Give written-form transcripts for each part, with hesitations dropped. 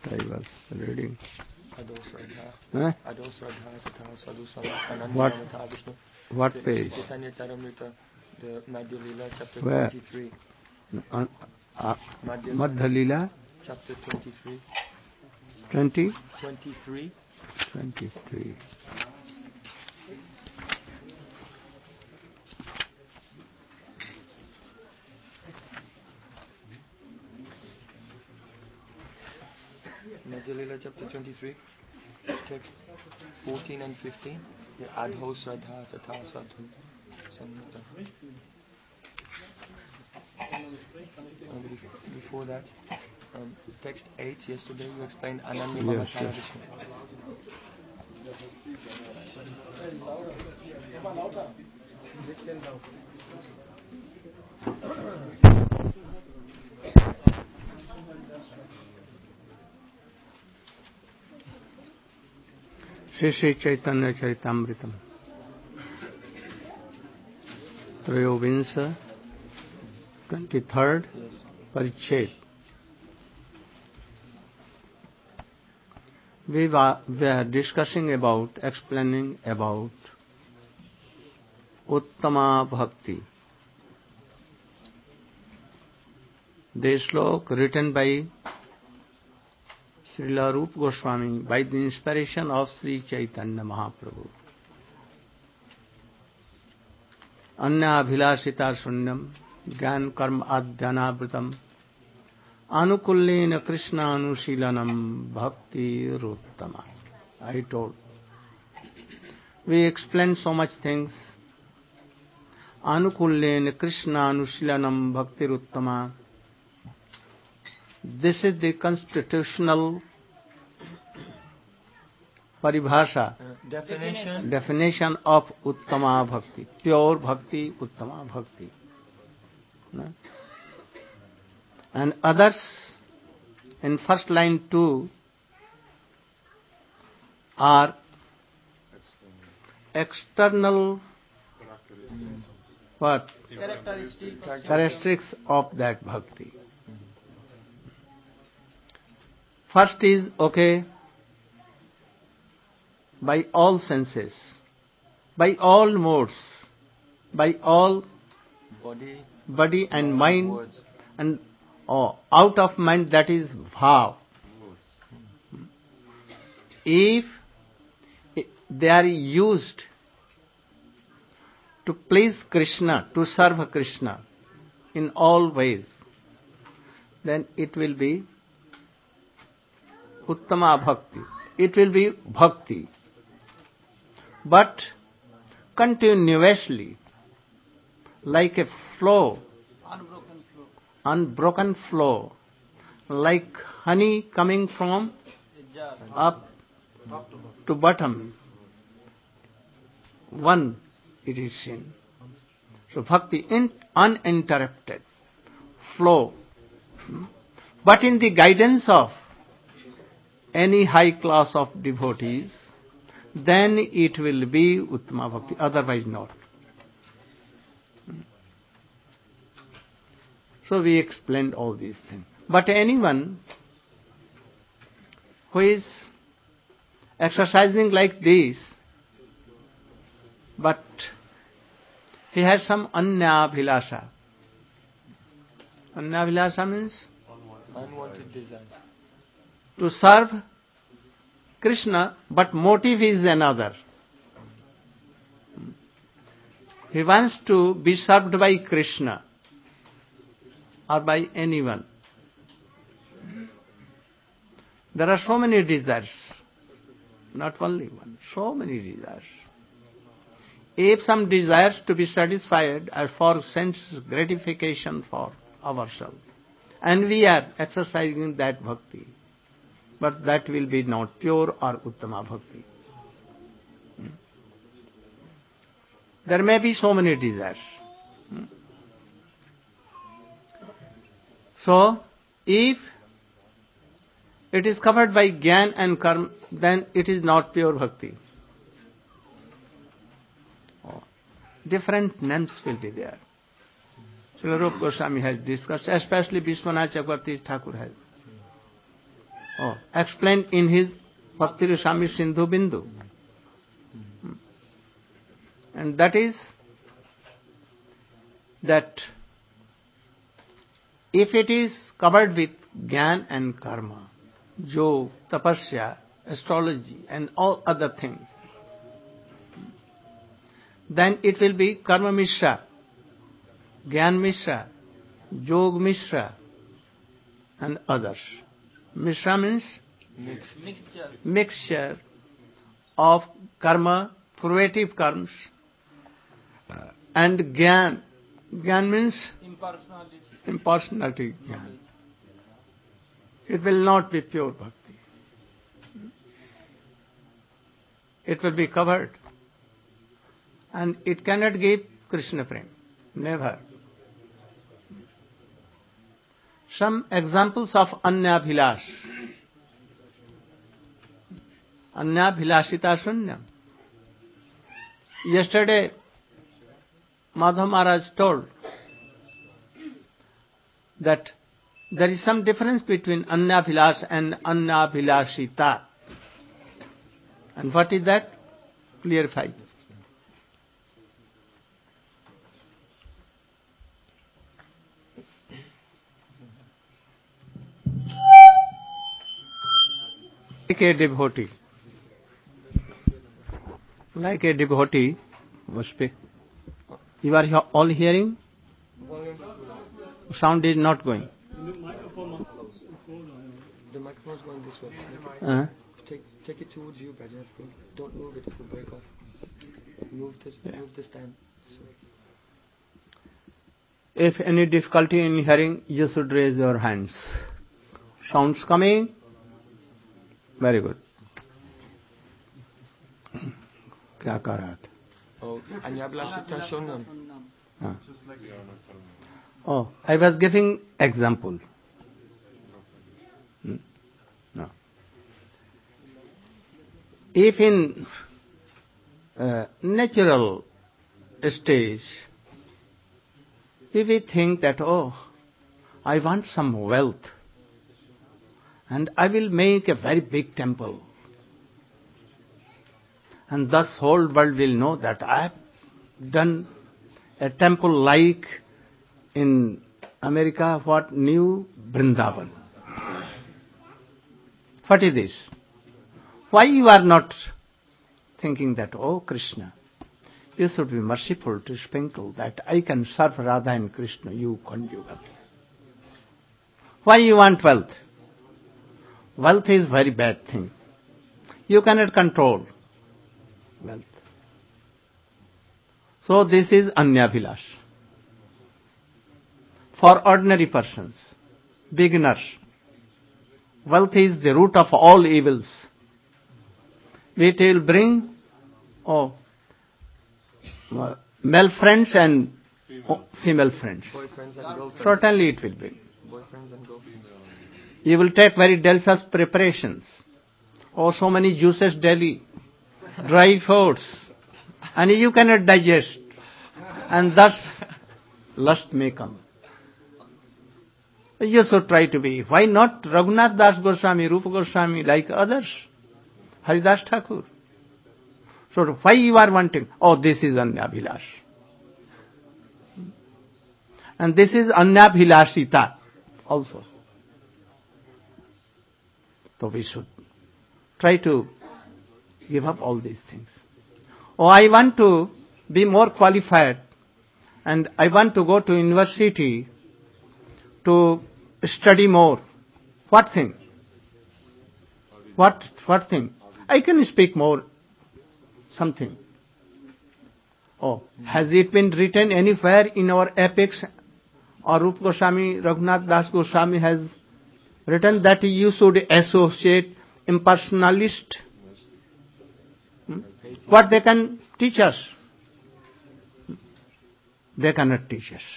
I was reading. Huh? What page? The Madhya Leela, chapter Where? 23. Madhya Leela? Chapter 23. 20? 23. 23. Madhya Leela, chapter 23, text 14 and 15. Adho Shraddha Tatha Sadhu Samyutta. Before that, text 8, yesterday you explained Ananya Mamataya Vishnu. Shri Chaitanya Charitamritam Trayovinsha 23rd Parichet. We were discussing about, explaining about Uttama Bhakti. The slok written by Srila Rupa Goswami by the inspiration of Sri Chaitanya Mahaprabhu. Anya Abhilasita Sunyam Gyan Karma Adhyanabritam Anukullena Krishna Anusilanam Bhakti Ruttama. I told. We explained so much things. Anukullena Krishna Anusilanam Bhakti Ruttama. This is the constitutional paribhasha, definition of Uttama Bhakti, pure Bhakti, Uttama Bhakti. No? And others, in first line too, are external what? Characteristics of that Bhakti. First is, okay, by all senses, by all modes, by all body and mind, words. And out of mind, that is bhav. If they are used to please Krishna, to serve Krishna in all ways, then it will be Uttama Bhakti. It will be Bhakti. But continuously, like a flow, unbroken flow, like honey coming from up to bottom, one it is seen. So Bhakti, uninterrupted flow. But in the guidance of any high class of devotees, then it will be Uttama Bhakti, otherwise not. So we explained all these things. But anyone who is exercising like this, but he has some Anyabhilasha. Anyabhilasha means? Unwanted desires. To serve Krishna, but motive is another. He wants to be served by Krishna or by anyone. There are so many desires, not only one, so many desires. If some desires to be satisfied are for sense gratification for ourselves, and we are exercising that bhakti, but that will be not pure or Uttama Bhakti. There may be so many desires. So, if it is covered by Gyan and Karma, then it is not pure Bhakti. Different names will be there. Srila Rupa Goswami has discussed, especially Vishwanath Chakravarti Thakur has. explained in his Bhakti Rasami Sindhu Bindu. And that is that if it is covered with Gyan and Karma, Yoga, Tapasya, astrology and all other things, then it will be Karma Mishra, Gyan Mishra, Yoga Mishra and others. Mishra means mixture of karma, fruitive karmas, and Gyan. Gyan means impersonality Gyan. It will not be pure bhakti. It will be covered. And it cannot give Krishna Prem. Never. Some examples of Anyabhilash. Anyabhilashita Shunyam. Yesterday, Madhav Maharaj told that there is some difference between Anyabhilash and Anyabhilashita. And what is that? Clarify. Like a devotee, you are all hearing? Sound is not going. The microphone is going this way. Take it towards you, Bhajan. Don't move it, it will break off. Move the stand. If any difficulty in hearing, you should raise your hands. Sounds coming? Very good. क्या कर रहा था? Anyabhilashita Shunyam. Oh, I was giving example. No. If in natural stage, if we think that, I want some wealth, and I will make a very big temple, and thus whole world will know that I have done a temple like in America, New Vrindavan. What is this? Why you are not thinking that, Krishna, you should be merciful to sprinkle that I can serve Radha and Krishna, you conjugate. Why you want wealth? Wealth is very bad thing. You cannot control wealth. So this is Anyabhilash. For ordinary persons, beginners, wealth is the root of all evils. It will bring male friends and female friends. Boyfriends and girlfriends. Certainly it will bring. Boyfriends and girlfriends. You will take very delicious preparations. So many juices daily, dry foods, and you cannot digest. And thus, lust may come. You should try to be. Why not Raghunath Das Goswami, Rupa Goswami, like others? Haridas Thakur. So why you are wanting? This is Anyabhilash. And this is Anyabhilashita also. So we should try to give up all these things. I want to be more qualified and I want to go to university to study more. What thing? What thing? I can speak more something. Has it been written anywhere in our epics or Rupa Goswami, Raghunath Das Goswami has written that you should associate impersonalist? What they can teach us? They cannot teach us.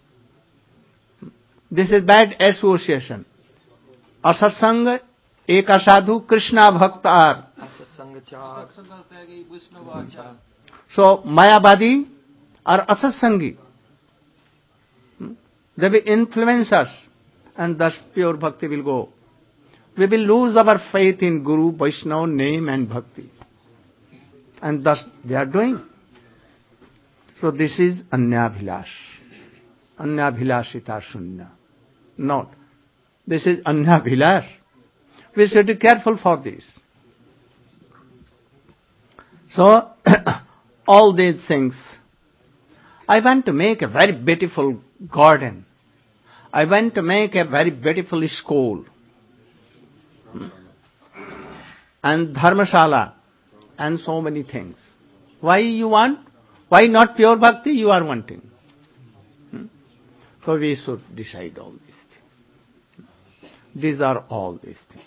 This is bad association. Asatsanga eka sadhu Krishna bhaktar. So Mayavadi are asatsangi. They will influence us and thus pure bhakti will go. we will lose our faith in Guru, Vaishnava, name and bhakti. And thus they are doing. So this is Anyabhilash. Anyabhilashita Shunya. Not. This is Anyabhilash. We should be careful for this. So, all these things. I want to make a very beautiful garden. I want to make a very beautiful school. And dharmashala. And so many things. Why you want? Why not pure bhakti you are wanting? So we should decide all these things. These are all these things.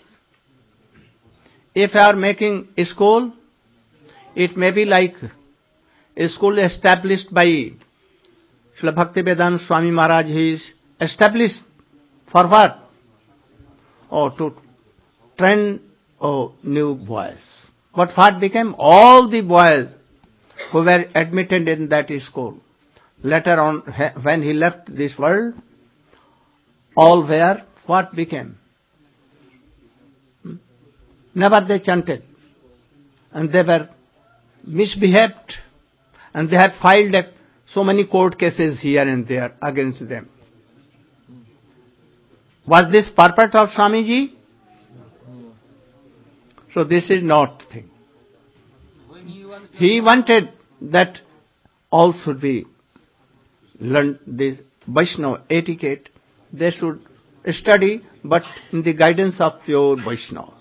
If you are making a school, it may be like a school established by Srila Bhaktivedanta Swami Maharaj. He is established for what? Oh, to train new boys. But what became? All the boys who were admitted in that school, later on, when he left this world, all were, what became? Never they chanted. And they were misbehaved. And they have filed so many court cases here and there against them. Was this purpose of Swamiji? So this is not thing. He wanted that all should be learn this Vaishnava etiquette. They should study, but in the guidance of pure Vaishnavas.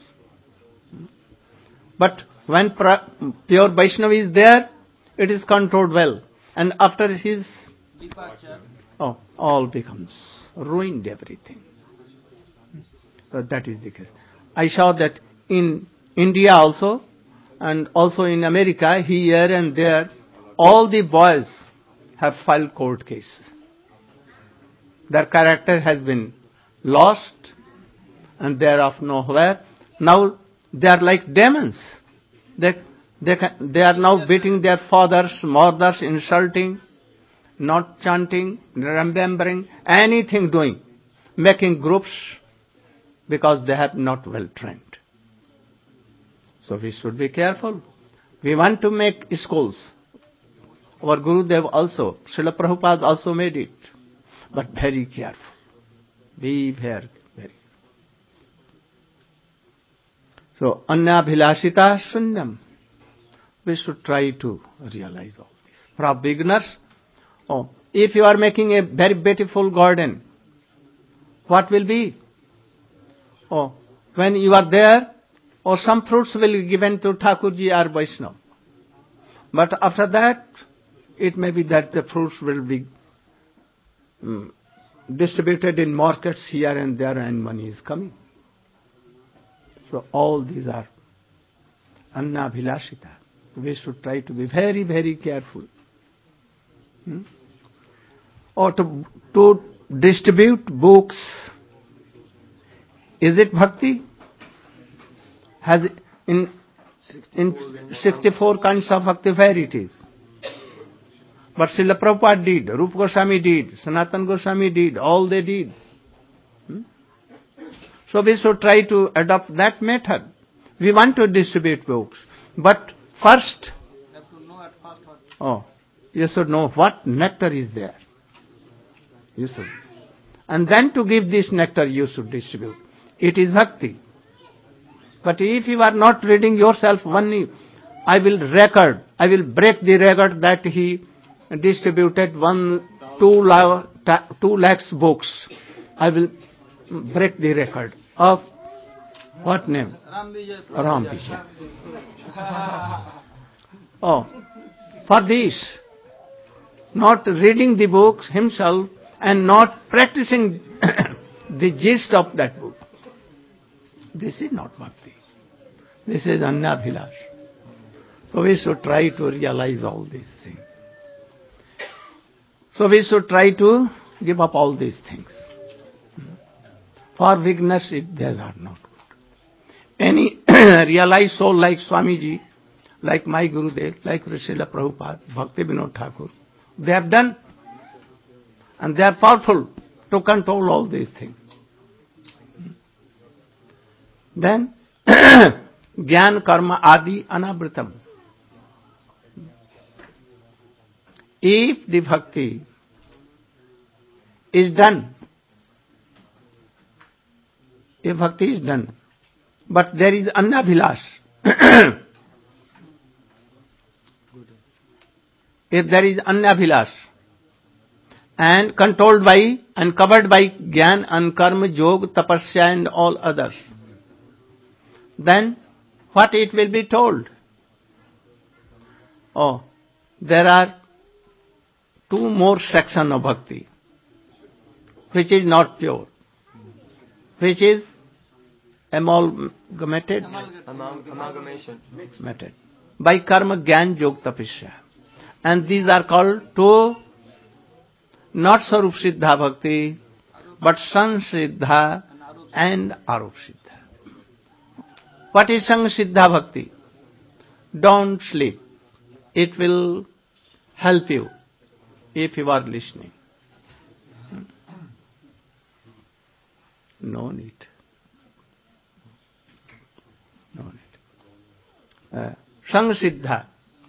But when pure Vaishnava is there, it is controlled well. And after his departure, all becomes ruined, everything. So that is the case. I saw that in India also, and also in America, here and there, all the boys have filed court cases. Their character has been lost, and they are of nowhere. Now they are like demons. They are now beating their fathers, mothers, insulting, not chanting, remembering, anything doing, making groups, because they have not well trained. So we should be careful. We want to make schools. Our Gurudev also, Srila Prabhupada also made it. But very careful. Be very. So, Anyabhilashita Shunyam. We should try to realize all this. For beginners, if you are making a very beautiful garden, what will be? When you are there, some fruits will be given to Thakurji or Vaishnava. But after that, it may be that the fruits will be distributed in markets here and there, and money is coming. So all these are Anyabhilashita. We should try to be very, very careful. Or to distribute books. Is it bhakti? Has in 64 kinds of bhakti varieties. But Srila Prabhupada did, Rupa Goswami did, Sanatana Goswami did, all they did. So we should try to adopt that method. We want to distribute books. But first, you should know what nectar is there. You should. And then to give this nectar you should distribute. It is bhakti. But if you are not reading yourself one, I will break the record that he distributed 2 lakhs books. I will break the record of what name? Ram Vijay. For this, not reading the books himself and not practicing the gist of that book. This is not bhakti. This is Anyabhilash. So we should try to realize all these things. So we should try to give up all these things. For beginners, they are not good. Any realized soul like Swamiji, like my Gurudev, like Srila Prabhupada, Bhakti Vinod Thakur, they have done. And they are powerful to control all these things. Then, Jnana Karma Adi Anavritam. If the bhakti is done, but there is anabhilash, if there is anabhilash and controlled by and covered by Jnana and Karma, Yoga, Tapasya and all others, then what it will be told? Oh, there are two more sections of bhakti, which is not pure, which is amalgamated method by karma, jnana, yoga, tapasya. And these are called two, not Sarup Siddha Bhakti, but Sang Siddha and Arup Siddha. What is Sang Siddha Bhakti? Don't sleep. It will help you if you are listening. No need. Sang Siddha.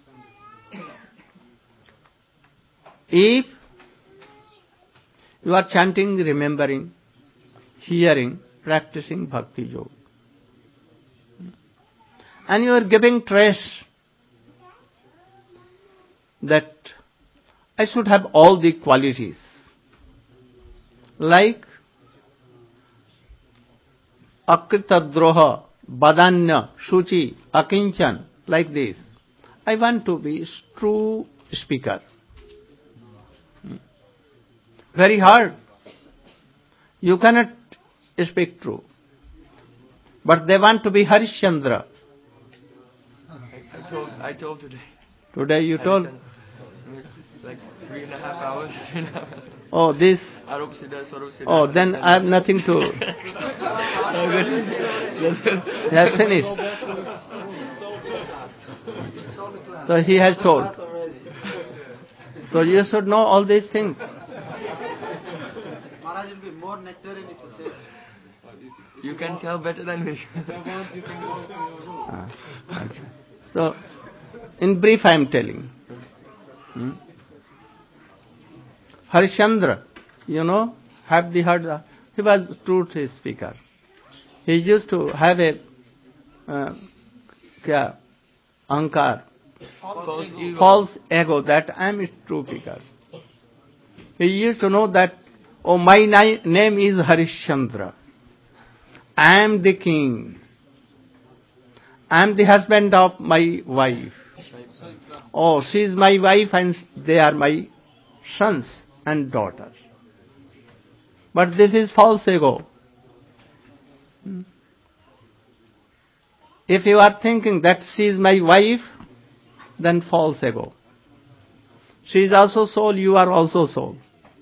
If you are chanting, remembering, hearing, practicing Bhakti Yoga, and you are giving trace that I should have all the qualities, like Akritadroha, Badanya, Shuchi, Akinchan, like this. I want to be true speaker. Very hard. You cannot speak true. But they want to be Harishchandra. I told today. Today you told? Like 3.5 hours. Oh, this. Arup Siddha, Swarup Siddha. Oh, then I have nothing to. He has finished. So he has told. So you should know all these things. Maharaj will be more nectarian if you say. You can tell better than me. So, in brief I am telling. Harishchandra, have you heard? He was truth speaker. He used to have a ahankar, false ego that I am a true speaker. He used to know that, oh, my name is Harishchandra. I am the king. I am the husband of my wife. Oh, she is my wife and they are my sons and daughters. But this is false ego. If you are thinking that she is my wife, then false ego. She is also soul, you are also soul.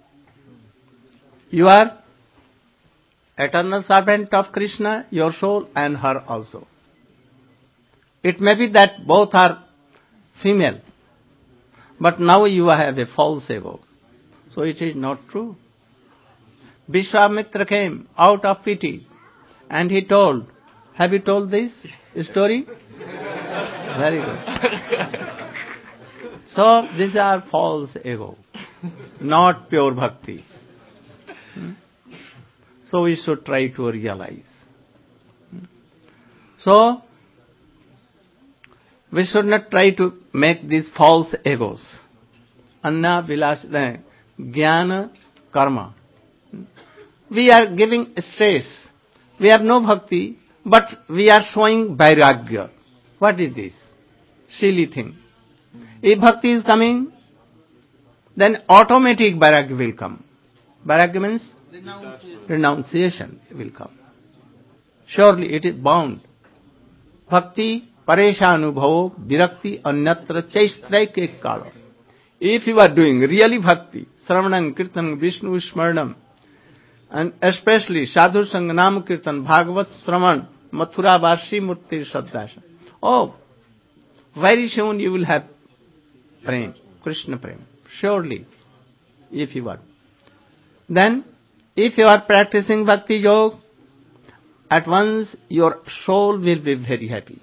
You are eternal servant of Krishna, your soul, and her also. It may be that both are female, but now you have a false ego. So it is not true. Vishwamitra came out of pity and he told, have you told this story? Very good. So these are false ego, not pure bhakti. So we should try to realize. So we should not try to make these false egos. Anna, Vilas, Jnana, Karma. We are giving stress. We have no bhakti, but we are showing vairagya. What is this? Silly thing. If bhakti is coming, then automatic vairagya will come. Vairagya means renunciation will come. Surely it is bound. Bhakti pareshanubhavo virakti anyatra chaistraike kala. If you are doing really bhakti, Sravanam, Kirtanam, Vishnu Smaranam, and especially Sadhu Sangha Nam Kirtan, Bhagavat Sravan, Mathura Vashi Murti Saddasha. Oh, very soon you will have prem, Krishna prem. Surely, if you are. Then, if you are practicing bhakti yoga, at once your soul will be very happy.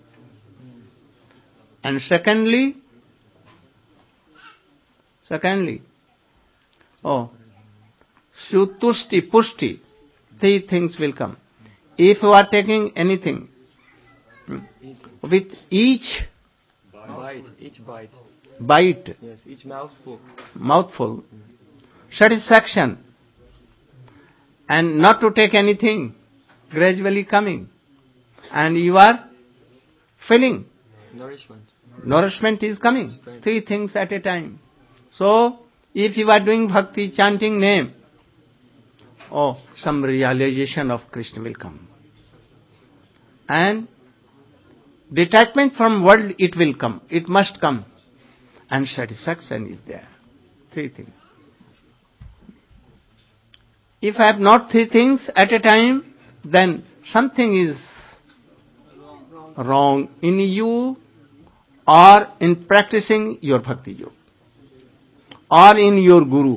And secondly, Sutushti, Pushti, three things will come. If you are taking anything, with each bite, yes, each mouthful, satisfaction, and not to take anything, gradually coming, and you are feeling. Nourishment is coming. Three things at a time. So, if you are doing bhakti, chanting name, some realization of Krishna will come. And detachment from world, it will come. It must come. And satisfaction is there. Three things. If I have not three things at a time, then something is wrong in you, or in practicing your bhakti yoga, or in your guru.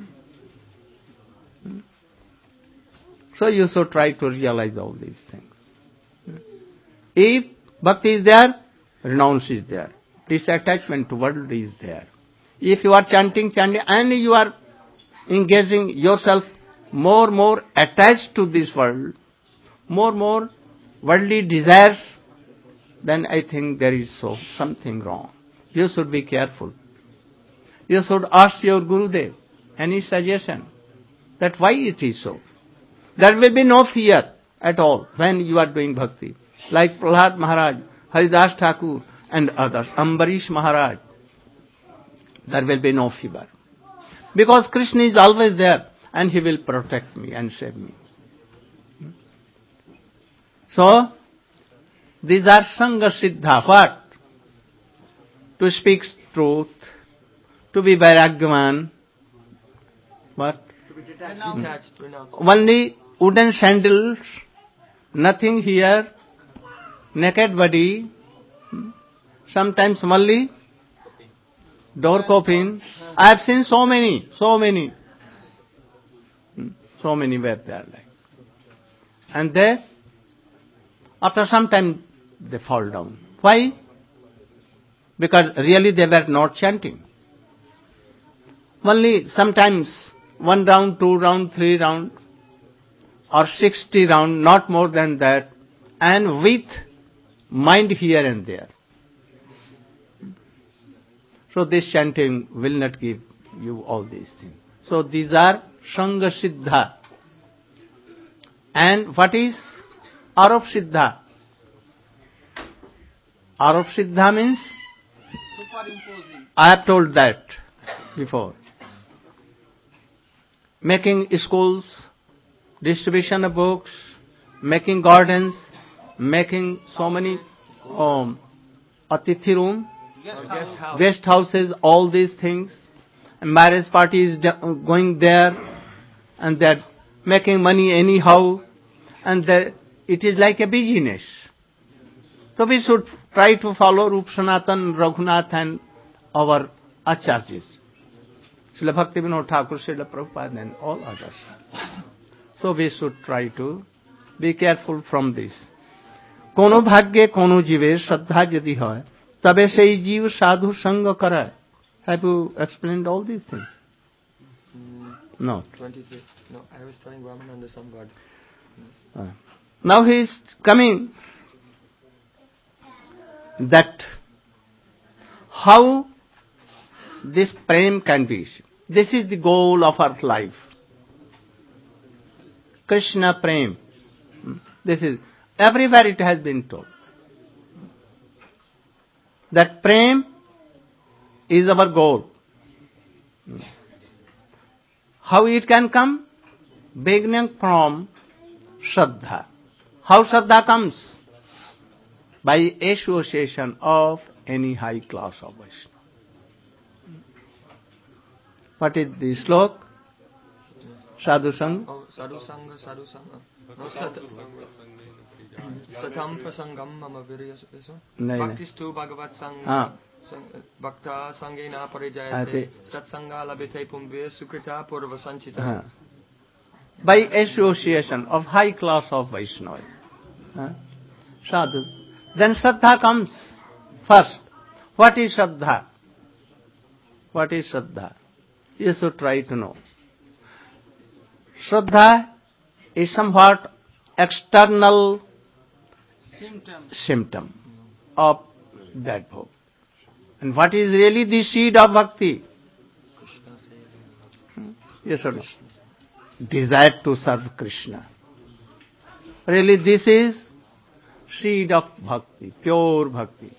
So you should try to realize all these things. If bhakti is there, renounce is there. Disattachment to world is there. If you are chanting, and you are engaging yourself more attached to this world, more worldly desires, then I think there is something wrong. You should be careful. You should ask your Gurudev any suggestion that why it is so. There will be no fear at all when you are doing bhakti. Like Prahlad Maharaj, Haridas Thakur and others, Ambarish Maharaj, there will be no fear. Because Krishna is always there and he will protect me and save me. So, these are Sangha Siddha. What? To speak truth, to be Vairagyavan. What? To be detached. Only wooden sandals, nothing here, naked body, sometimes only door coffin. I have seen so many were there like. And they, after some time, they fall down. Why? Because really they were not chanting. Only sometimes 1 round, 2 round, 3 round, or 60 round, not more than that, and with mind here and there. So this chanting will not give you all these things. So these are Sangha Siddha. And what is Arop Siddha? Arop Siddha means, Superimposing. I have told that before. Making schools, distribution of books, making gardens, making so many atithi room, guest houses, all these things. And marriage parties going there, and they're making money anyhow, and it is like a business. So we should try to follow Rup Sanatan, Raghunath and our acharyas. Srila Bhaktivinoda Thakur, Srila Prabhupada and all others. So we should try to be careful from this. Kono bhagye kono jive shraddha jadi hai, tabe sei jeev sadhu sangha kara. Have you explained all these things? No. 23. No, I was telling Ramananda some God. Now he is coming that how this prem can be. This is the goal of our life. Krishna prem. This is, everywhere it has been told. That prem is our goal. How it can come? Beginning from Shraddha. How Shraddha comes? By association of any high class of Vaishnava. What is the slok? Sadhu Sangha? Oh, Sadhu Sangha, Sadhu Sangha. No, Satam Prasangam Mama Virya. Bhaktistu Bhagavat Sangha. Bhakta Sangena Parijayate. Satsanga Labite Pumbir Sukrita Purva Sanchita. by association of high class of Vaishnava. Sadhu. Then Shraddha comes first. What is Shraddha? What is Shraddha? You should try to know. Shraddha is somewhat external symptom of that bhava. And what is really the seed of bhakti? Yes, sir. Desire to serve Krishna. Really, this is seed of bhakti, pure bhakti.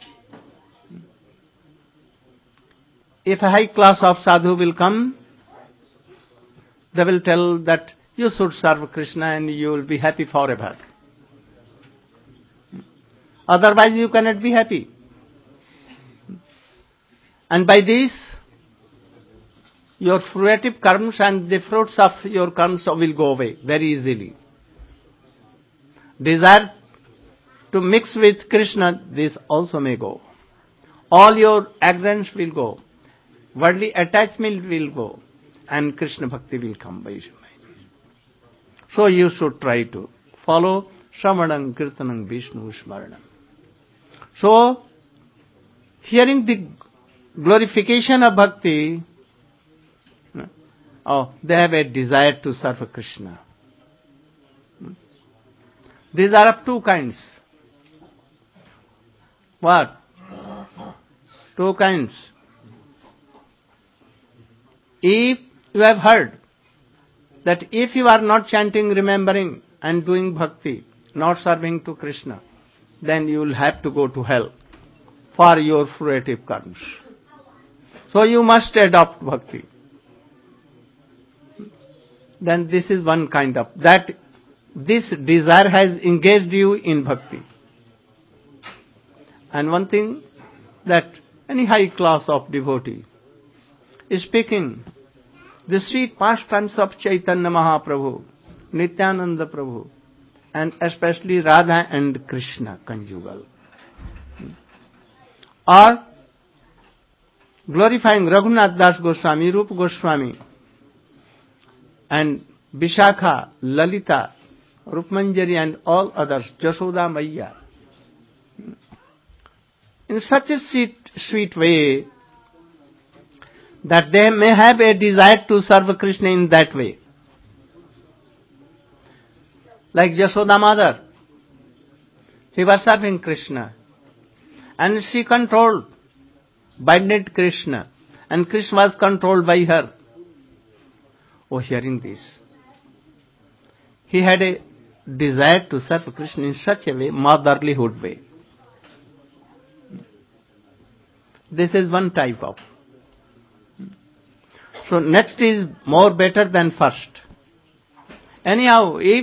If a high class of sadhu will come, they will tell that you should serve Krishna and you will be happy forever. Otherwise you cannot be happy. And by this, your fruitive karmas and the fruits of your karmas will go away very easily. Desire to mix with Krishna, this also may go. All your ignorance will go. Worldly attachment will go. And Krishna Bhakti will come by this. So you should try to follow Shravanam, Kirtanam, Vishnu, Smaranam. So, hearing the glorification of Bhakti, they have a desire to serve Krishna. These are of two kinds. What? Two kinds. If you have heard that if you are not chanting, remembering and doing bhakti, not serving to Krishna, then you will have to go to hell for your fruitive karmas. So you must adopt bhakti. Then this is one kind of, that this desire has engaged you in bhakti. And one thing, that any high class of devotee is speaking the sweet pastimes of Chaitanya Mahaprabhu, Nityananda Prabhu, and especially Radha and Krishna conjugal. Or glorifying Raghunath Das Goswami, Rupa Goswami, and Vishakha, Lalita, Rupmanjari and all others, Jashoda Maiya. In such a sweet way that they may have a desire to serve Krishna in that way. Like Jashoda mother, she was serving Krishna and she controlled, binded Krishna, and Krishna was controlled by her. Oh, hearing this, he had a desire to serve Krishna in such a way, motherlyhood way. This is one type of. So next is more better than first. Anyhow, if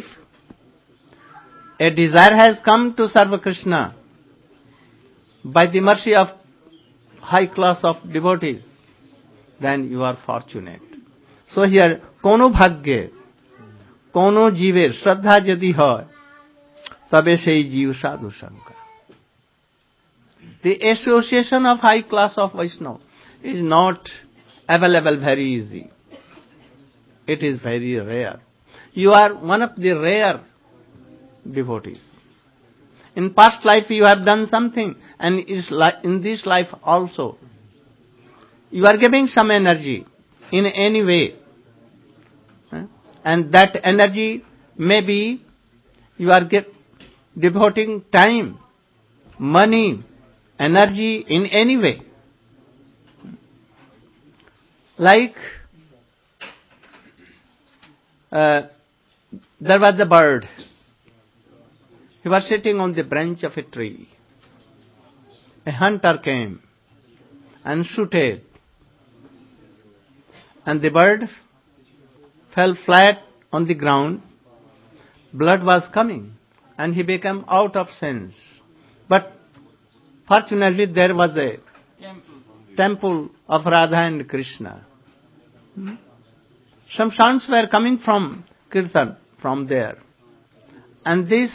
a desire has come to serve Krishna by the mercy of high class of devotees, then you are fortunate. So here, kono bhagye, kono jiver, shraddha jadi hoy, tabe sei jiv sadhu sangha. The association of high class of Vaishnava is not available very easy. It is very rare. You are one of the rare devotees. In past life you have done something, and in this life also. You are giving some energy in any way. And that energy may be you are devoting time, money, energy in any way. Like there was a bird. He was sitting on the branch of a tree. A hunter came and shooted, and the bird fell flat on the ground. Blood was coming, and he became out of sense. But fortunately there was a temple of Radha and Krishna. Some sounds were coming from Kirtan, from there. And this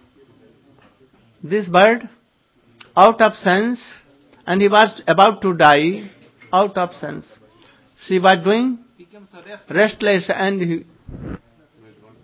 bird, out of sense, and he was about to die, out of sense. She was doing restless, and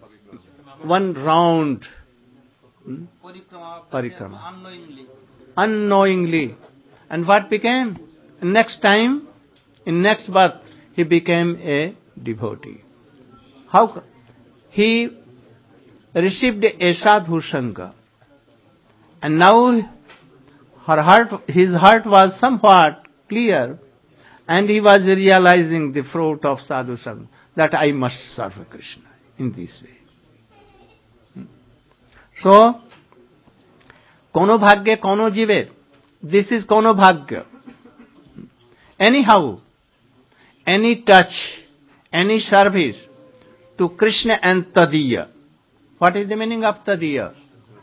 one round. Parikrama. Unknowingly. And what became? Next time, in next birth, he became a devotee. How? He received a sadhu sangha. And now his heart was somewhat clear, and he was realizing the fruit of sadhu sangha, that I must serve Krishna in this way. So, kono bhagya, kono jive. This is kono bhagya. Anyhow, any touch, any service to Krishna and Tadiya. What is the meaning of Tadiya?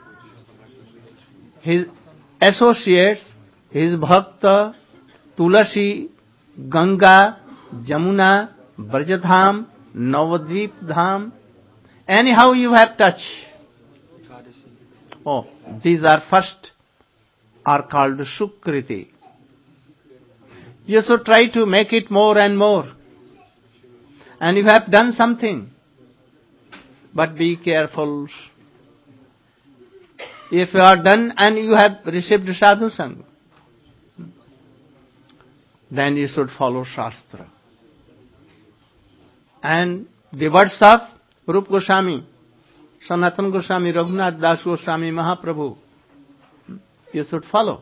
His associates, his Bhakta, Tulasi, Ganga, Jamuna, Brajadham, Navadvip Dham. Anyhow you have touch. Oh, these are first are called Sukriti. You should try to make it more and more. And you have done something. But be careful. If you are done and you have received sadhu sangha, then you should follow Shastra. And the words of Rupa Goswami, Sanatana Goswami, Raghunath Das Goswami, Mahaprabhu, you should follow.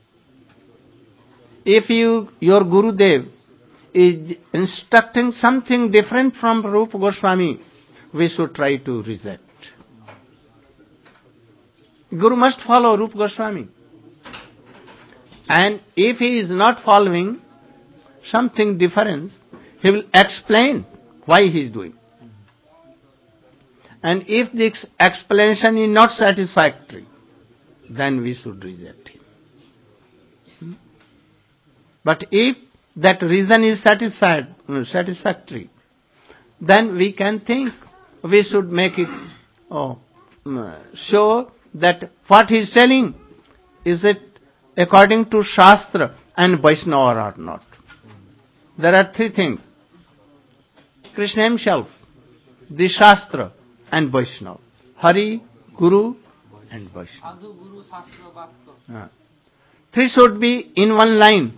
If your Gurudev is instructing something different from Rupa Goswami, we should try to reject. Guru must follow Rupa Goswami. And if he is not following something different, he will explain why he is doing. And if the explanation is not satisfactory, then we should reject him. But if that reason is satisfactory, then we can think we should make it show that what he is telling, is it according to Shastra and Vaishnava or not. There are three things. Krishna himself, the Shastra and Vaishnava. Hari, Guru and Vaishnava. Sadhu, Guru, Shastra, Bhakta. Three should be in one line.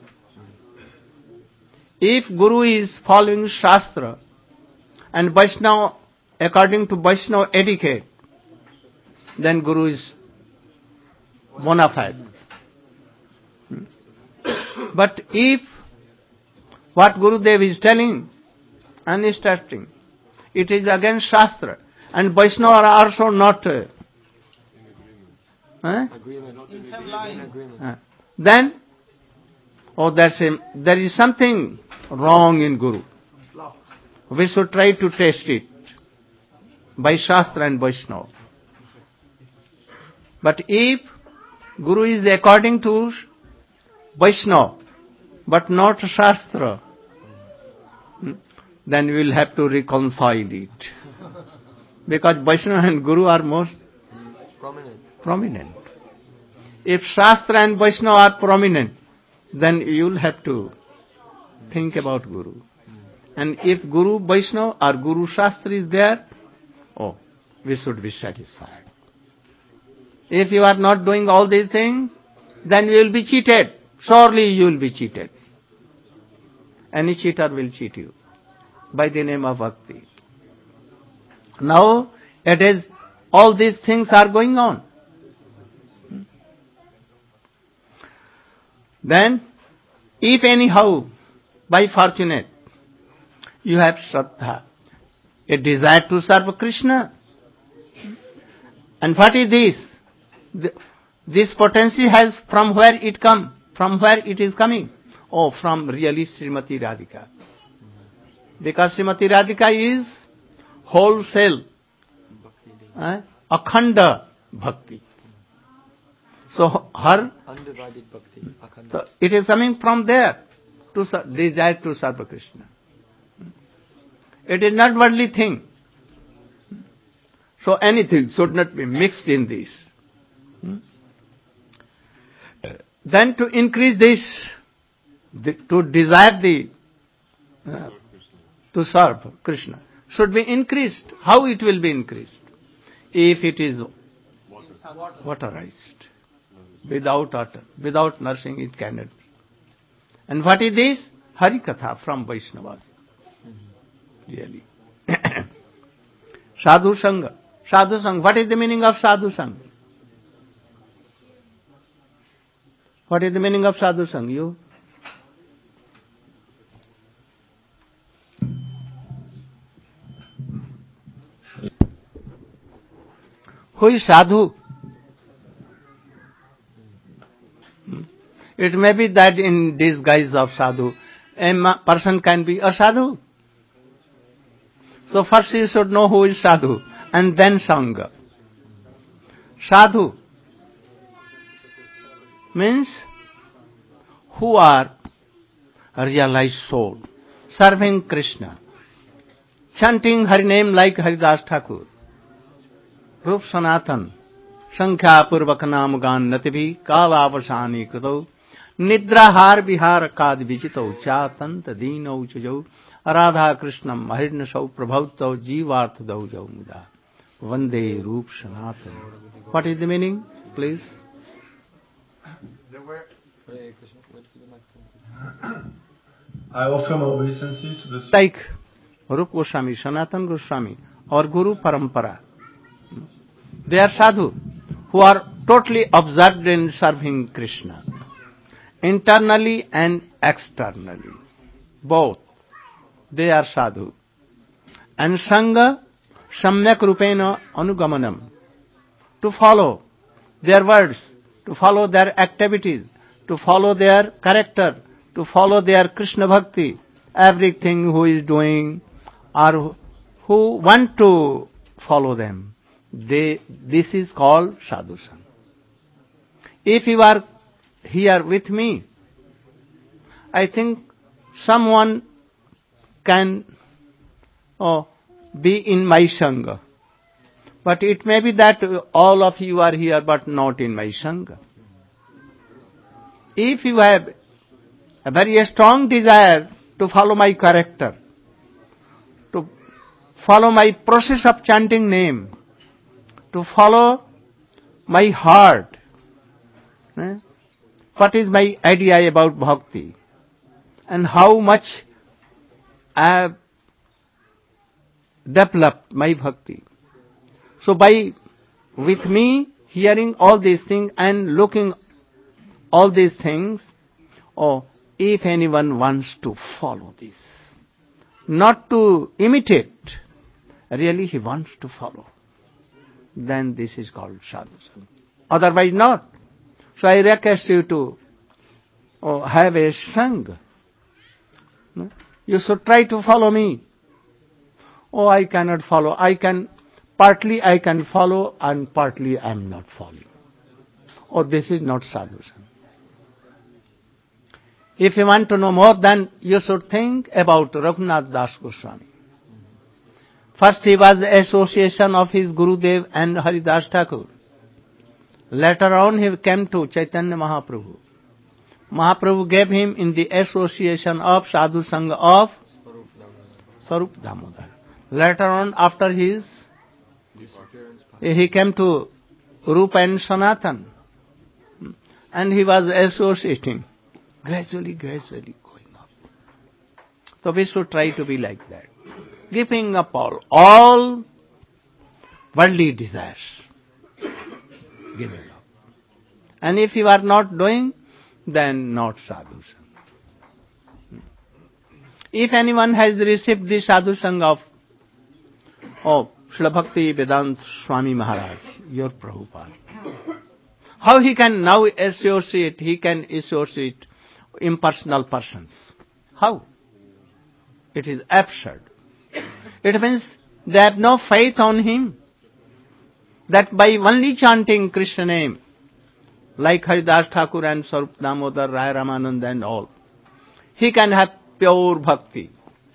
If Guru is following Shastra and Vaishnava according to Vaishnava etiquette, then Guru is bona fide. But if what Gurudev is telling and instructing, it is against Shastra, and Vaishnava are also not agreement. In same line. Then, there is something wrong in Guru. We should try to test it by Shastra and Vaishnava. But if Guru is according to Vaishnava, but not Shastra, then we will have to reconcile it. Because Vaishnava and Guru are most prominent. If Shastra and Vaishnava are prominent, then you will have to think about Guru. And if Guru Vaishnava or Guru Shastra is there, we should be satisfied. If you are not doing all these things, then you will be cheated. Surely you will be cheated. Any cheater will cheat you by the name of Bhakti. Now, it is all these things are going on. Then, if anyhow, by fortunate, you have Shraddha, a desire to serve Krishna. And what is this? This potency has, from where it come? From where it is coming? From really Srimati Radhika. Because Srimati Radhika is wholesale, akhanda bhakti. So her undivided bhakti, akhanda. It is coming from there, to desire to serve Krishna. It is not worldly thing. So anything should not be mixed in this. Then to increase this, to desire to serve Krishna, should be increased. How it will be increased? if it is waterized. Without water, without nourishing, it cannot. And what is this? Hari Katha from Vaishnavas. Really. Sadhu Sangha. Sadhu Sangha. What is the meaning of Sadhu Sangha? What is the meaning of Sadhu Sangha? You? Who is Sadhu? It may be that in disguise of Sadhu, a person can be a Sadhu. So first you should know who is Sadhu, and then Sangha. Sadhu means who are a realized soul, serving Krishna, chanting Hari name like Haridas Thakur, Rup Sanatan, Sankhya Purvak Naam Gan Natibhi, Kala Avasani Kuto, Nidra Har Vihar Kad Vijito, Chatant Dino Chujo, Radha Krishnam, Mahirdna Sau Prabhavto, Jivarth Daujo Muda, Vande Rup Sanatan. What is the meaning, please? I offer my obeisances to the... Like Rup Goswami, Sanatan Goswami, or Guru Parampara. They are sadhu who are totally absorbed in serving Krishna, internally and externally, both. They are sadhu. And Sangha, Samyak Rupena Anugamanam, to follow their words, to follow their activities, to follow their character, to follow their Krishna Bhakti, everything who is doing or who want to follow them. This is called Sadhu Sangha. If you are here with me, I think someone can be in my Sangha. But it may be that all of you are here but not in my Sangha. If you have a very strong desire to follow my character, to follow my process of chanting name, to follow my heart, what is my idea about bhakti, and how much I have developed my bhakti. So with me hearing all these things and looking all these things, if anyone wants to follow this, not to imitate, really he wants to follow, then this is called Sadhu Sangha. Otherwise not. So I request you to have a Sangha. You should try to follow me. I cannot follow. Partly I can follow and partly I am not following. This is not Sadhu Sangha. If you want to know more, then you should think about Raghunath Das Goswami. First he was the association of his Gurudev and Haridas Thakur. Later on he came to Chaitanya Mahaprabhu. Mahaprabhu gave him in the association of Sadhu Sangha of Sarup Damodar. Later on, after he came to Rupa and Sanatan. And he was associating, gradually going up. So we should try to be like that. Giving up all worldly desires. Giving up. And if you are not doing, then not Sadhu Sangha. If anyone has received the Sadhu Sangha of Srila Bhakti Vedanta Swami Maharaj, your Prabhupada, how he can now associate, impersonal persons? How? It is absurd. It means they have no faith on him, that by only chanting Krishna name, like Haridas Thakur and Sarup Damodar, Rai Ramanand and all, he can have pure bhakti.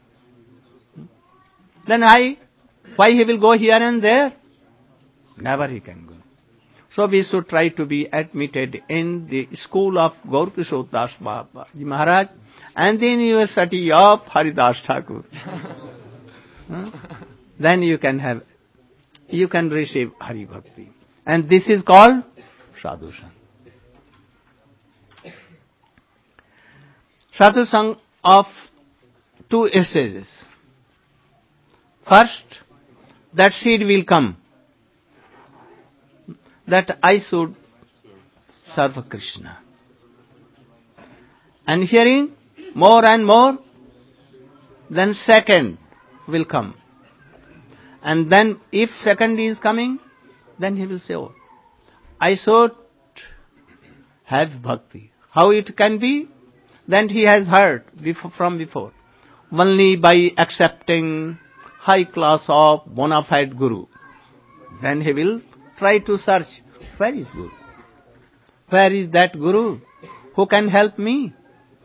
Then why he will go here and there? Never he can go. So we should try to be admitted in the school of Gaur Kishore Das Babaji Maharaj and the University of Haridas Thakur. Then you can have you can receive Hari Bhakti. And this is called Sadhu Sangha. Sadhu Sangha of two stages. First, that seed will come, that I should serve Krishna. And hearing more and more, then second will come. And then if second is coming, then he will say, oh, I should have bhakti. How it can be? Then he has heard from before. Only by accepting high class of bona fide guru. Then he will try to search, where is guru? Where is that guru who can help me?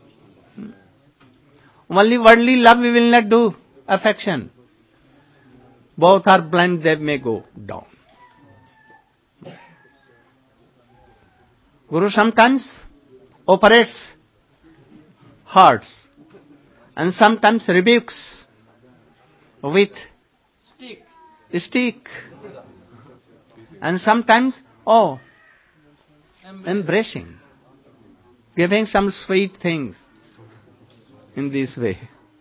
Only worldly love we will not do, affection. Both are blind, they may go down. Guru sometimes operates hearts and sometimes rebukes with stick. And sometimes, embracing, giving some sweet things in this way.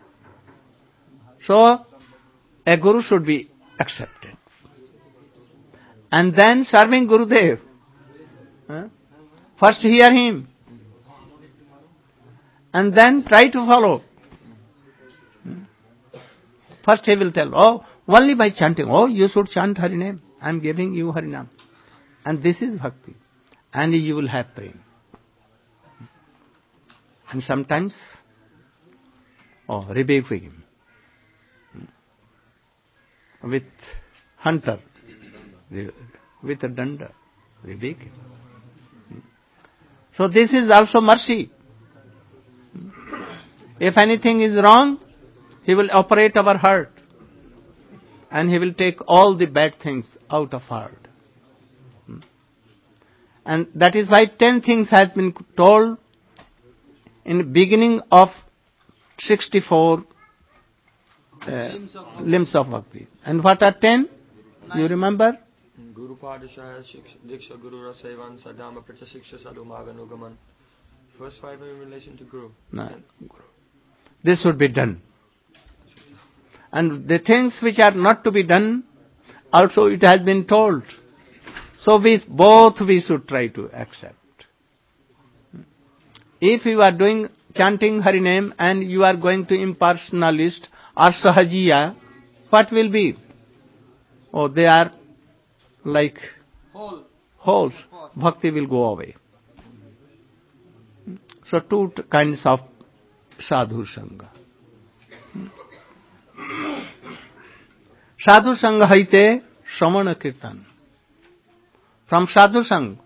So, a guru should be accepted. And then serving Gurudev. First hear him. And then try to follow. First he will tell, only by chanting, you should chant Hari name. I am giving you Hari name. And this is bhakti. And you will have prema. And sometimes, rebuke him. With hunter, with a danda, rebuke him. So this is also mercy. If anything is wrong, he will operate our heart. And he will take all the bad things out of heart. And that is why 10 things have been told in the beginning of 64 limbs of bhakti. And what are 10? You remember? Guru Padashaya Diksha Guru Rasevan Sadama Pracha Shiksha Sadhu Maganugaman. First 5 in relation to Guru. No. This should be done. And the things which are not to be done, also it has been told. So both we should try to accept. If you are doing chanting Hari name and you are going to impersonalist or sahajiya, what will be? They are like holes. Bhakti will go away. So 2 kinds of sadhu sangha. Sadhu sangha haite shramana kirtan. From sadhu sangha,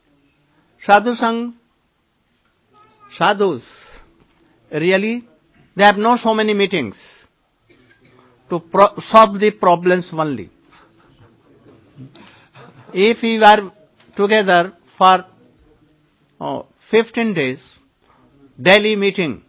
sadhus, really, they have no so many meetings to solve the problems only. If we are together for 15 days, daily meeting,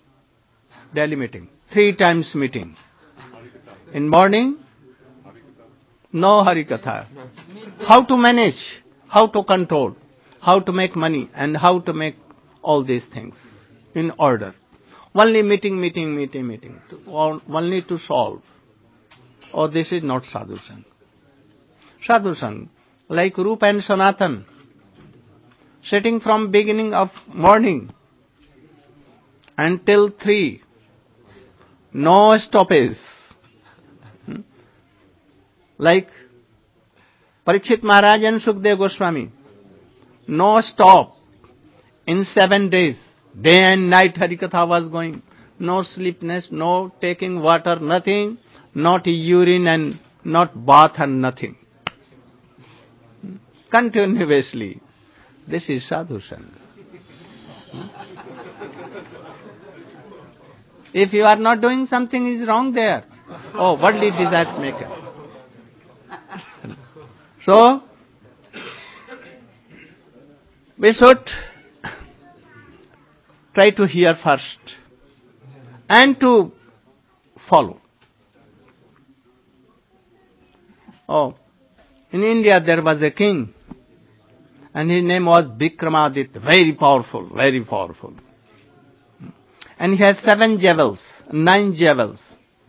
3 times meeting. In morning, no Harikatha. How to manage, how to control, how to make money, and how to make all these things in order. Only meeting. Only to solve. This is not sadhu sangha. Sadhu sangha, like Rupa and Sanatan, sitting from beginning of morning until 3, no stoppage. Like Parikshit Maharaj and Sukdev Goswami, no stop. In 7 days, day and night Harikatha was going. No sleepiness, no taking water, nothing. Not urine and not bath and nothing. Continuously. This is sadhu sangha. If you are not doing something is wrong there. Worldly desires maker. So, we should try to hear first and to follow. In India there was a king, and his name was Vikramaditya, very powerful, very powerful. And he had 7 jewels, 9 jewels.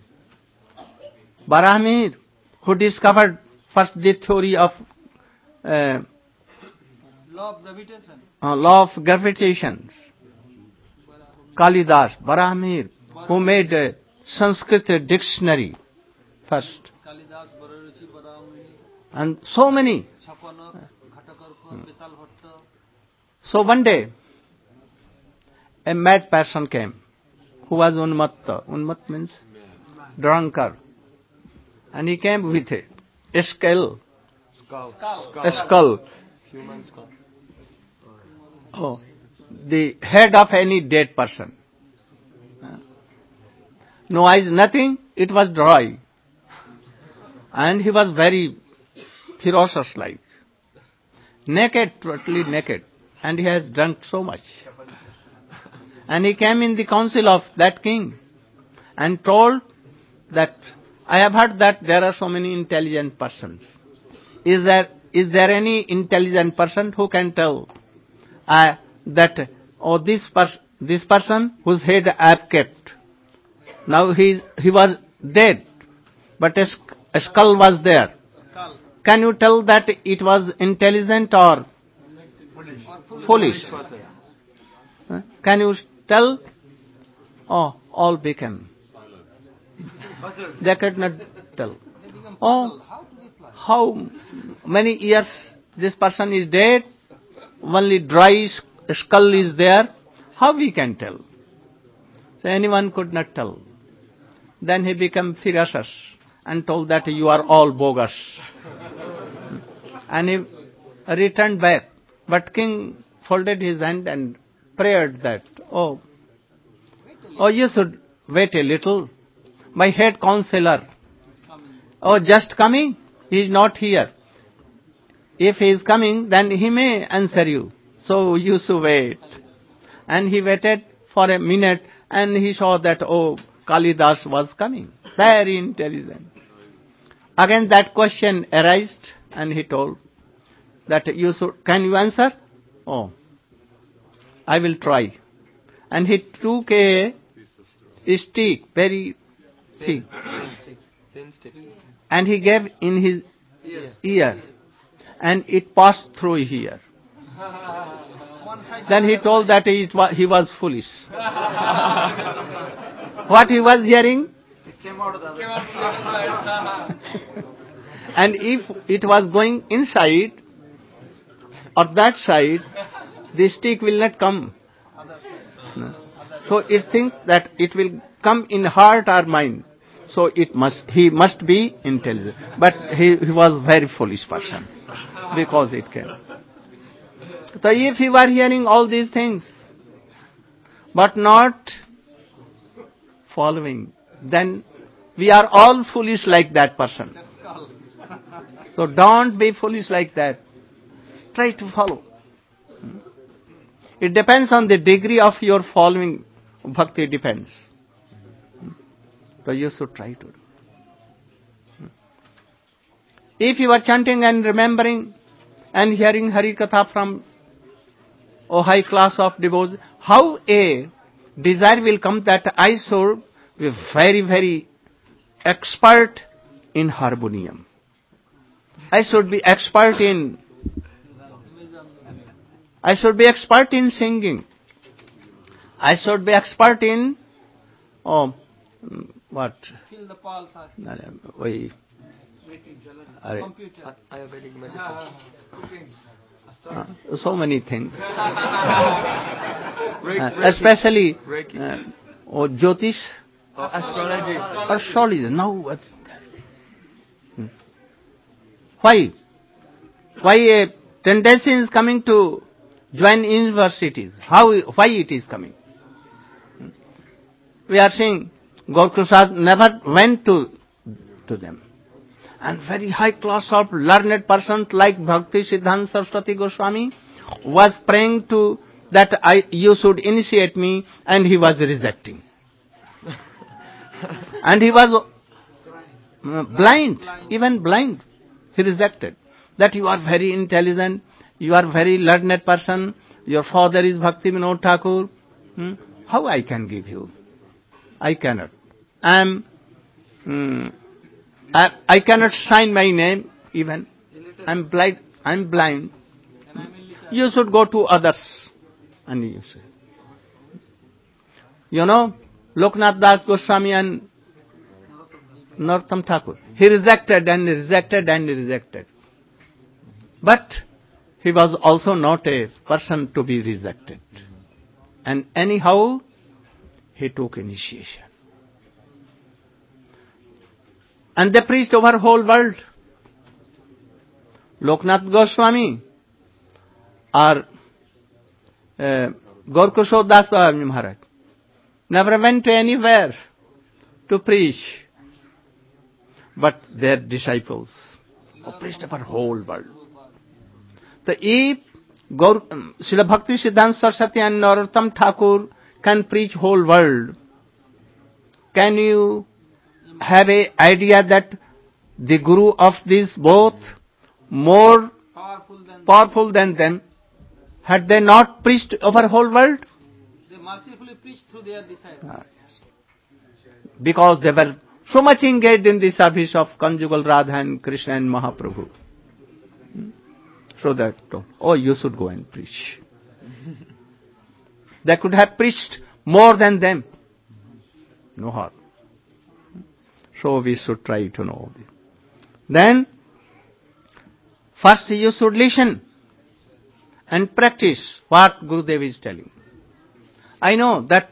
Barahmir, who discovered first the theory of law of gravitation. Kalidas, Barahmir, who made a Sanskrit dictionary first. And so many. So one day, a mad person came, who was Unmatta. Unmatta means drunkard. And he came with a skull. A skull. Human skull. Oh, the head of any dead person. No eyes, nothing, it was dry. And he was very ferocious like. Naked, totally naked. And he has drunk so much. And he came in the council of that king and told that, I have heard that there are so many intelligent persons. Is there any intelligent person who can tell that, this person whose head I have kept, now he was dead, but a skull was there. Can you tell that it was intelligent or foolish? Can you tell? Oh, all became. They could not tell. Oh, how many years this person is dead? Only dry skull is there. How we can tell? So anyone could not tell. Then he became ferocious and told that you are all bogus. And he returned back. But king folded his hand and prayed that, oh, you should wait a little. My head counselor, just coming, he is not here. If he is coming, then he may answer you. So you should wait. And he waited for a minute and he saw that, Kalidas was coming. Very intelligent. Again that question arose and he told that can you answer? Oh, I will try. And he took a stick, very thick, and he gave in his ear, and it passed through here. Then he told that he was foolish. What he was hearing? It came out of the other side. And if it was going inside or that side, the stick will not come. No. So it thinks that it will come in heart or mind. So he must be intelligent. But he was very foolish person because it came. So if he were hearing all these things, but not following, then we are all foolish like that person. So don't be foolish like that. Try to follow. It depends on the degree of your following. Bhakti depends. So you should try to. If you are chanting and remembering and hearing Hari Katha from a high class of devotees, how a desire will come that I should be very, very expert in harmonium. I should be expert in singing. I should be expert in what? Feel the pulse. Computer. Ayurvedic medicine. So many things. Especially Jyotish. Astrology. Astrology. Now what's that? Why? Why a tendency is coming to join universities? Why it is coming? We are seeing Gaur Prasad never went to them. And very high class of learned persons like Bhakti Siddhanta Saraswati Goswami was praying to that you should initiate me, and he was rejecting. And he was blind, even blind. He rejected. that you are very intelligent, you are very learned person, your father is Bhakti Vinod Thakur. How I can give you? I cannot. I cannot sign my name even. I'm blind. You should go to others. And you say, Loknath Das Goswami and Narottam Thakur. He rejected and rejected and rejected. But he was also not a person to be rejected. And anyhow, he took initiation. And they preached over whole world. Loknath Goswami or Gaurkishore Das Babaji Maharaj never went to anywhere to preach. But their disciples preached over whole world. So if Srila Bhakti Siddhanta Saraswati and Narottam Thakur can preach whole world, can you have an idea that the Guru of these both more powerful than them? Had they not preached over whole world? They mercifully preached through their disciples. Because they were so much engaged in the service of conjugal Radha and Krishna and Mahaprabhu. So that, you should go and preach. They could have preached more than them. No harm. So we should try to know. Then, first you should listen and practice what Gurudev is telling. I know that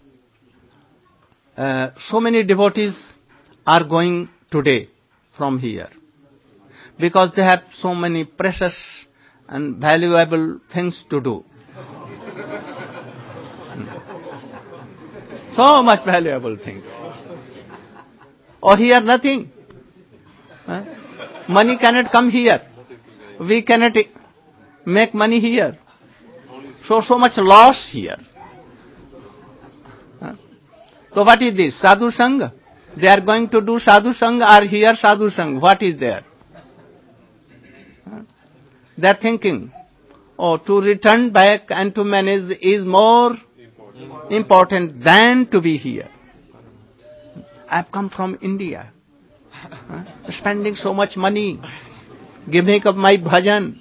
so many devotees are going today from here because they have so many precious and valuable things to do. So much valuable things. Or here nothing. Money cannot come here. We cannot make money here. So much loss here. So what is this? Sadhu Sangha? They are going to do Sadhu Sangha or here Sadhu Sangha. What is there? They are thinking, to return back and to manage is more important than to be here. I have come from India, spending so much money, giving up my bhajan.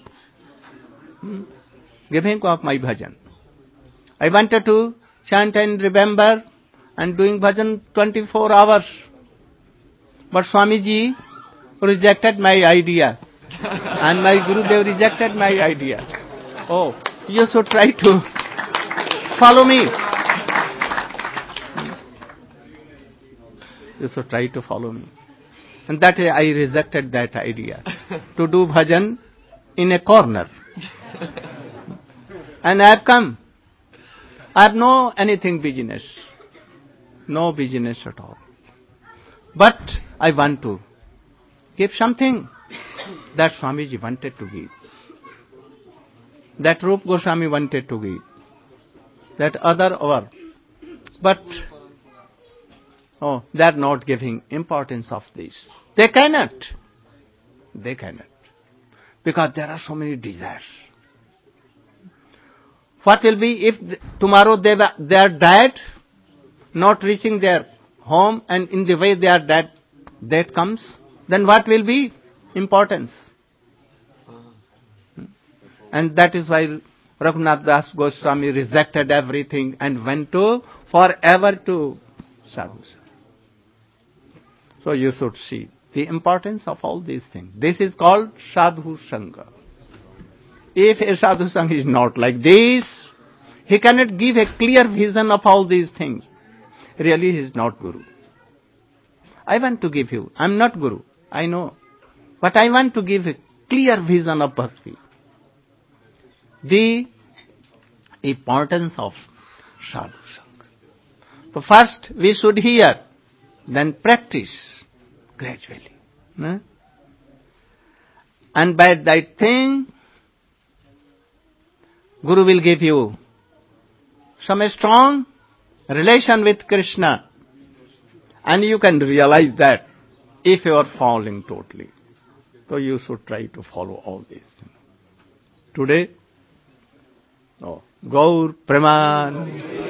I wanted to chant and remember and doing bhajan 24 hours. But Swamiji rejected my idea. And my Gurudev rejected my idea. You should try to follow me. You should try to follow me. And that I rejected that idea. To do bhajan in a corner. And I have come. I have no anything business. No business at all. But I want to give something that Swamiji wanted to give. That Rupa Goswami wanted to give. That other or. But, they are not giving importance of this. They cannot. Because there are so many desires. What will be if tomorrow they are dead, not reaching their home, and in the way they are dead, death comes, then what will be importance? And that is why Raghunath Das Goswami rejected everything and went to forever to Sadhu Sangha. So you should see the importance of all these things. This is called Sadhu Sangha. If a Sadhu Sangha is not like this, he cannot give a clear vision of all these things. Really, he is not Guru. I want to give you. I am not Guru. I know. But I want to give a clear vision of Bhakti. The importance of Sadhu Sangha. So first we should hear, then practice gradually. And by that thing, Guru will give you some strong relation with Krishna. And you can realize that if you are falling totally. So you should try to follow all this. Today, Gaur Preman.